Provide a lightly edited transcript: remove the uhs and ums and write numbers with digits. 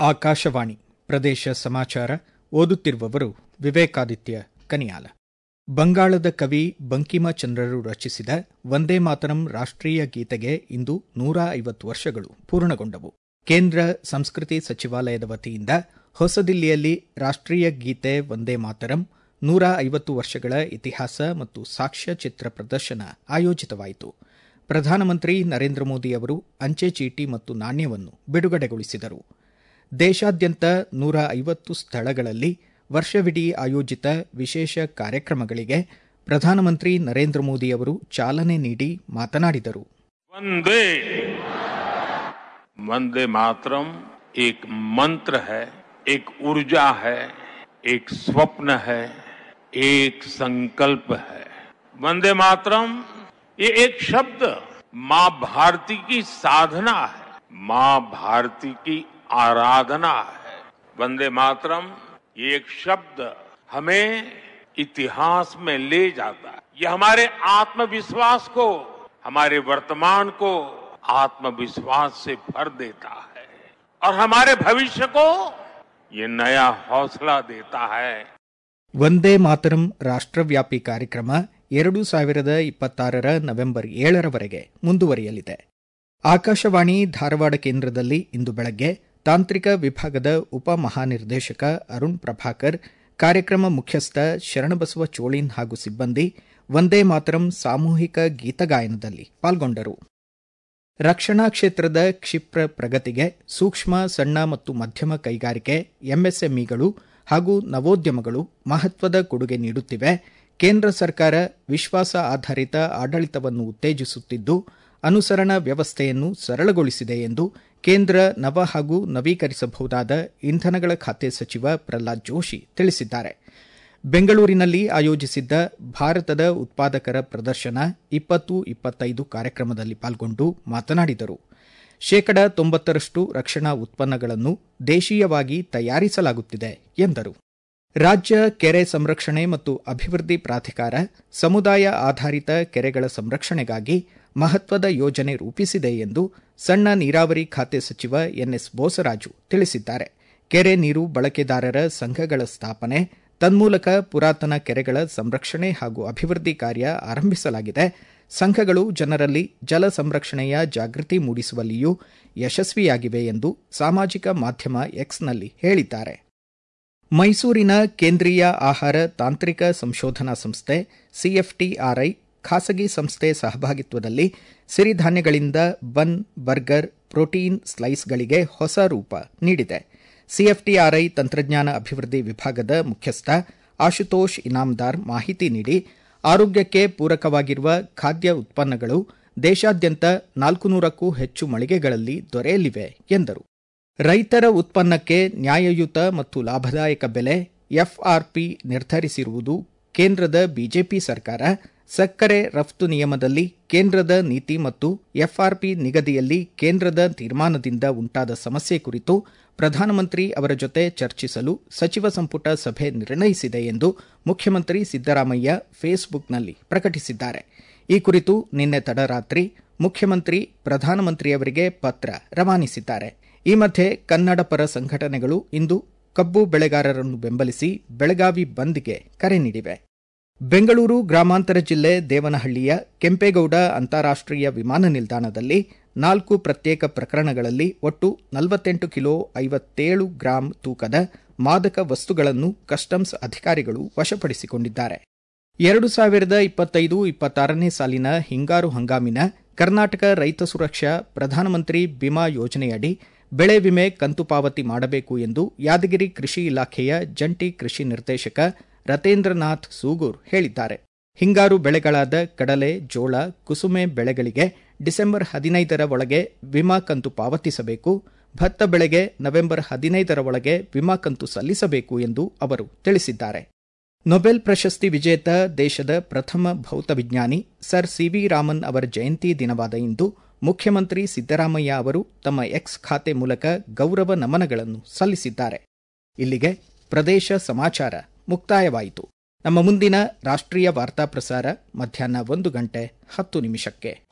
ಆಕಾಶವಾಣಿ ಪ್ರದೇಶ ಸಮಾಚಾರ ಓದುತ್ತಿರುವವರು ವಿವೇಕಾದಿತ್ಯ ಕನಿಯಾಲ. ಬಂಗಾಳದ ಕವಿ ಬಂಕಿಮಚಂದ್ರರು ರಚಿಸಿದ ವಂದೇ ಮಾತರಂ ರಾಷ್ಟ್ರೀಯ ಗೀತೆಗೆ ಇಂದು 150 ವರ್ಷಗಳು ಪೂರ್ಣಗೊಂಡವು. ಕೇಂದ್ರ ಸಂಸ್ಕೃತಿ ಸಚಿವಾಲಯದ ವತಿಯಿಂದ ಹೊಸದಿಲ್ಲಿಯಲ್ಲಿ ರಾಷ್ಟ್ರೀಯ ಗೀತೆ ವಂದೇ ಮಾತರಂ 150 ವರ್ಷಗಳ ಇತಿಹಾಸ ಮತ್ತು ಸಾಕ್ಷ್ಯಚಿತ್ರ ಪ್ರದರ್ಶನ ಆಯೋಜಿತವಾಯಿತು. ಪ್ರಧಾನಮಂತ್ರಿ ನರೇಂದ್ರ ಮೋದಿ ಅವರು ಅಂಚೆ ಚೀಟಿ ಮತ್ತು ನಾಣ್ಯವನ್ನು ಬಿಡುಗಡೆಗೊಳಿಸಿದರು. ದೇಶಾದ್ಯಂತ 150 ಸ್ಥಳಗಳಲ್ಲಿ ವರ್ಷವಿಡೀ ಆಯೋಜಿತ ವಿಶೇಷ ಕಾರ್ಯಕ್ರಮಗಳಿಗೆ ಪ್ರಧಾನಮಂತ್ರಿ ನರೇಂದ್ರ ಮೋದಿ ಅವರು ಚಾಲನೆ ನೀಡಿ ಮಾತನಾಡಿದರು. वंदे मातरम एक मंत्र है, एक ऊर्जा है, एक स्वप्न है, एक संकल्प है. वंदे मातरम ये एक शब्द मां भारती की साधना है, मां भारती की आराधना है. वंदे मातरम ये एक शब्द हमें इतिहास में ले जाता है. ये हमारे आत्मविश्वास को, हमारे वर्तमान को आत्मविश्वास से भर देता है और हमारे भविष्य को ये नया हौसला देता है. ವಂದೇ ಮಾತರಂ ರಾಷ್ಟ್ರವ್ಯಾಪಿ ಕಾರ್ಯಕ್ರಮ 2026 ನವೆಂಬರ್ 7ರವರೆಗೆ ಮುಂದುವರಿಯಲಿದೆ. ಆಕಾಶವಾಣಿ ಧಾರವಾಡ ಕೇಂದ್ರದಲ್ಲಿ ಇಂದು ಬೆಳಗ್ಗೆ ತಾಂತ್ರಿಕ ವಿಭಾಗದ ಉಪ ಮಹಾನಿರ್ದೇಶಕ ಅರುಣ್ ಪ್ರಭಾಕರ್, ಕಾರ್ಯಕ್ರಮ ಮುಖ್ಯಸ್ಥ ಶರಣಬಸವ ಚೋಳಿನ್ ಹಾಗೂ ಸಿಬ್ಬಂದಿ ವಂದೇ ಮಾತರಂ ಸಾಮೂಹಿಕ ಗೀತಗಾಯನದಲ್ಲಿ ಪಾಲ್ಗೊಂಡರು. ರಕ್ಷಣಾ ಕ್ಷೇತ್ರದ ಕ್ಷಿಪ್ರ ಪ್ರಗತಿಗೆ ಸೂಕ್ಷ್ಮ, ಸಣ್ಣ ಮತ್ತು ಮಧ್ಯಮ ಕೈಗಾರಿಕೆ ಎಂಎಸ್ಎಂಇಗಳು ಹಾಗೂ ನವೋದ್ಯಮಗಳು ಮಹತ್ವದ ಕೊಡುಗೆ ನೀಡುತ್ತಿವೆ. ಕೇಂದ್ರ ಸರ್ಕಾರ ವಿಶ್ವಾಸ ಆಧಾರಿತ ಆಡಳಿತವನ್ನು ಉತ್ತೇಜಿಸುತ್ತಿದ್ದು ಅನುಸರಣಾ ವ್ಯವಸ್ಥೆಯನ್ನು ಸರಳಗೊಳಿಸಿದೆ ಎಂದು ಕೇಂದ್ರ ನವ ಹಾಗೂ ನವೀಕರಿಸಬಹುದಾದ ಇಂಧನಗಳ ಖಾತೆ ಸಚಿವ ಪ್ರಹ್ಲಾದ್ ಜೋಶಿ ತಿಳಿಸಿದ್ದಾರೆ. ಬೆಂಗಳೂರಿನಲ್ಲಿ ಆಯೋಜಿಸಿದ್ದ ಭಾರತದ ಉತ್ಪಾದಕರ ಪ್ರದರ್ಶನ 2025 ಕಾರ್ಯಕ್ರಮದಲ್ಲಿ ಪಾಲ್ಗೊಂಡು ಮಾತನಾಡಿದರು. 90% ರಕ್ಷಣಾ ಉತ್ಪನ್ನಗಳನ್ನು ದೇಶೀಯವಾಗಿ ತಯಾರಿಸಲಾಗುತ್ತಿದೆ ಎಂದರು. ರಾಜ್ಯ ಕೆರೆ ಸಂರಕ್ಷಣೆ ಮತ್ತು ಅಭಿವೃದ್ಧಿ ಪ್ರಾಧಿಕಾರ ಸಮುದಾಯ ಆಧಾರಿತ ಕೆರೆಗಳ ಸಂರಕ್ಷಣೆಗಾಗಿ ಮಹತ್ವದ ಯೋಜನೆ ರೂಪಿಸಿದೆ ಎಂದು ಸಣ್ಣ ನೀರಾವರಿ ಖಾತೆ ಸಚಿವ ಎನ್ಎಸ್ ಬೋಸರಾಜು ತಿಳಿಸಿದ್ದಾರೆ. ಕೆರೆ ನೀರು ಬಳಕೆದಾರರ ಸಂಘಗಳ ಸ್ಥಾಪನೆ, ತನ್ಮೂಲಕ ಪುರಾತನ ಕೆರೆಗಳ ಸಂರಕ್ಷಣೆ ಹಾಗೂ ಅಭಿವೃದ್ಧಿ ಕಾರ್ಯ ಆರಂಭಿಸಲಾಗಿದೆ. ಸಂಘಗಳು ಜನರಲ್ಲಿ ಜಲ ಸಂರಕ್ಷಣೆಯ ಜಾಗೃತಿ ಮೂಡಿಸುವಲ್ಲಿಯೂ ಯಶಸ್ವಿಯಾಗಿವೆ ಎಂದು ಸಾಮಾಜಿಕ ಮಾಧ್ಯಮ ಎಕ್ಸ್ನಲ್ಲಿ ಹೇಳಿದ್ದಾರೆ. ಮೈಸೂರಿನ ಕೇಂದ್ರೀಯ ಆಹಾರ ತಾಂತ್ರಿಕ ಸಂಶೋಧನಾ ಸಂಸ್ಥೆ ಸಿಎಫ್ಟಿಆರ್ಐ ಖಾಸಗಿ ಸಂಸ್ಥೆ ಸಹಭಾಗಿತ್ವದಲ್ಲಿ ಸಿರಿಧಾನ್ಯಗಳಿಂದ ಬನ್, ಬರ್ಗರ್, ಪ್ರೋಟೀನ್ ಸ್ಲೈಸ್ಗಳಿಗೆ ಹೊಸ ರೂಪ ನೀಡಿದೆ. ಸಿಎಫ್ಟಿಆರ್ಐ ತಂತ್ರಜ್ಞಾನ ಅಭಿವೃದ್ಧಿ ವಿಭಾಗದ ಮುಖ್ಯಸ್ಥ ಆಶುತೋಷ್ ಇನಾಮದಾರ್ ಮಾಹಿತಿ ನೀಡಿ, ಆರೋಗ್ಯಕ್ಕೆ ಪೂರಕವಾಗಿರುವ ಖಾದ್ಯ ಉತ್ಪನ್ನಗಳು ದೇಶಾದ್ಯಂತ 400ಕ್ಕೂ ಹೆಚ್ಚು ಮಳಿಗೆಗಳಲ್ಲಿ ದೊರೆಯಲಿವೆ ಎಂದರು. ರೈತರ ಉತ್ಪನ್ನಕ್ಕೆ ನ್ಯಾಯಯುತ ಮತ್ತು ಲಾಭದಾಯಕ ಬೆಲೆ ಎಫ್ಆರ್ಪಿ ನಿರ್ಧರಿಸಿರುವುದು ಕೇಂದ್ರದ ಬಿಜೆಪಿ ಸರ್ಕಾರ. ಸಕ್ಕರೆ ರಫ್ತು ನಿಯಮದಲ್ಲಿ ಕೇಂದ್ರದ ನೀತಿ ಮತ್ತು ಎಫ್ಆರ್ಪಿ ನಿಗದಿಯಲ್ಲಿ ಕೇಂದ್ರದ ತೀರ್ಮಾನದಿಂದ ಉಂಟಾದ ಸಮಸ್ಯೆ ಕುರಿತು ಪ್ರಧಾನಮಂತ್ರಿ ಅವರ ಜೊತೆ ಚರ್ಚಿಸಲು ಸಚಿವ ಸಂಪುಟ ಸಭೆ ನಿರ್ಣಯಿಸಿದೆ ಎಂದು ಮುಖ್ಯಮಂತ್ರಿ ಸಿದ್ದರಾಮಯ್ಯ ಫೇಸ್ಬುಕ್ನಲ್ಲಿ ಪ್ರಕಟಿಸಿದ್ದಾರೆ. ಈ ಕುರಿತು ನಿನ್ನೆ ತಡರಾತ್ರಿ ಮುಖ್ಯಮಂತ್ರಿ ಪ್ರಧಾನಮಂತ್ರಿಯವರಿಗೆ ಪತ್ರ ರವಾನಿಸಿದ್ದಾರೆ. ಈ ಮಧ್ಯೆ ಕನ್ನಡ ಪರ ಸಂಘಟನೆಗಳು ಇಂದು ಕಬ್ಬು ಬೆಳೆಗಾರರನ್ನು ಬೆಂಬಲಿಸಿ ಬೆಳಗಾವಿ ಬಂದ್ಗೆ ಕರೆ ನೀಡಿವೆ. ಬೆಂಗಳೂರು ಗ್ರಾಮಾಂತರ ಜಿಲ್ಲೆ ದೇವನಹಳ್ಳಿಯ ಕೆಂಪೇಗೌಡ ಅಂತಾರಾಷ್ಟ್ರೀಯ ವಿಮಾನ ನಿಲ್ದಾಣದಲ್ಲಿ 4 ಪ್ರತ್ಯೇಕ ಪ್ರಕರಣಗಳಲ್ಲಿ ಒಟ್ಟು 48 ಕಿಲೋ 57 ಗ್ರಾಂ ತೂಕದ ಮಾದಕ ವಸ್ತುಗಳನ್ನು ಕಸ್ಟಮ್ಸ್ ಅಧಿಕಾರಿಗಳು ವಶಪಡಿಸಿಕೊಂಡಿದ್ದಾರೆ. 2025-26ನೇ ಸಾಲಿನ ಹಿಂಗಾರು ಹಂಗಾಮಿನ ಕರ್ನಾಟಕ ರೈತ ಸುರಕ್ಷಾ ಪ್ರಧಾನಮಂತ್ರಿ ಬಿಮಾ ಯೋಜನೆಯಡಿ ಬೆಳೆ ವಿಮೆ ಕಂತು ಪಾವತಿ ಮಾಡಬೇಕು ಎಂದು ಯಾದಗಿರಿ ಕೃಷಿ ಇಲಾಖೆಯ ಜಂಟಿ ಕೃಷಿ ನಿರ್ದೇಶಕ ರತೇಂದ್ರನಾಥ್ ಸೂಗೂರ್ ಹೇಳಿದ್ದಾರೆ. ಹಿಂಗಾರು ಬೆಳೆಗಳಾದ ಕಡಲೆ, ಜೋಳ, ಕುಸುಮೆ ಬೆಳೆಗಳಿಗೆ ಡಿಸೆಂಬರ್ 15ರ ಒಳಗೆ ವಿಮಾ ಕಂತು ಪಾವತಿಸಬೇಕು. ಭತ್ತ ಬೆಳೆಗೆ ನವೆಂಬರ್ 15ರ ಒಳಗೆ ವಿಮಾ ಕಂತು ಸಲ್ಲಿಸಬೇಕು ಎಂದು ಅವರು ತಿಳಿಸಿದ್ದಾರೆ. ನೊಬೆಲ್ ಪ್ರಶಸ್ತಿ ವಿಜೇತ ದೇಶದ ಪ್ರಥಮ ಭೌತವಿಜ್ಞಾನಿ ಸರ್ ಸಿವಿ ರಾಮನ್ ಅವರ ಜಯಂತಿ ದಿನವಾದ ಇಂದು ಮುಖ್ಯಮಂತ್ರಿ ಸಿದ್ದರಾಮಯ್ಯ ಅವರು ತಮ್ಮ ಎಕ್ಸ್ ಖಾತೆ ಮೂಲಕ ಗೌರವ ನಮನಗಳನ್ನು ಸಲ್ಲಿಸಿದ್ದಾರೆ. ಇಲ್ಲಿಗೆ ಪ್ರದೇಶ ಸಮಾಚಾರ ಮುಕ್ತಾಯವಾಯಿತು. ನಮ್ಮ ಮುಂದಿನ ರಾಷ್ಟ್ರೀಯ ವಾರ್ತಾ ಪ್ರಸಾರ ಮಧ್ಯಾಹ್ನ 1:10 ನಿಮಿಷಕ್ಕೆ.